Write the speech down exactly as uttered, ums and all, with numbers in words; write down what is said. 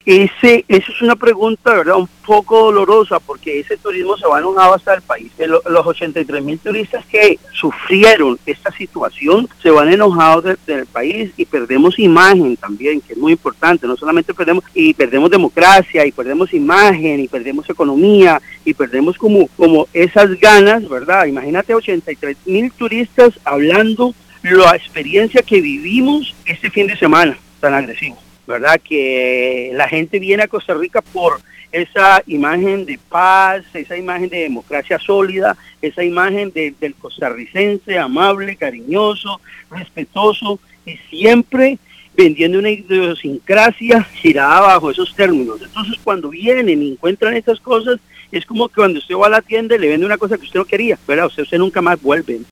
ese, esa es una pregunta, ¿verdad?, un poco dolorosa, porque ese turismo se va enojado hasta el país. El, los ochenta y tres mil turistas que sufrieron esta situación se van enojados de, del país y perdemos imagen también, que es muy importante. No solamente perdemos, y perdemos democracia, y perdemos imagen, y perdemos economía, y perdemos como, como esas ganas, ¿verdad? Imagínate ochenta y tres mil turistas hablando la experiencia que vivimos este fin de semana tan agresivo, ¿verdad? Que la gente viene a Costa Rica por esa imagen de paz, esa imagen de democracia sólida, esa imagen de, del costarricense amable, cariñoso, respetuoso y siempre vendiendo una idiosincrasia girada bajo esos términos. Entonces, cuando vienen y encuentran estas cosas, es como que cuando usted va a la tienda y le vende una cosa que usted no quería, ¿verdad? Usted, usted nunca más vuelve.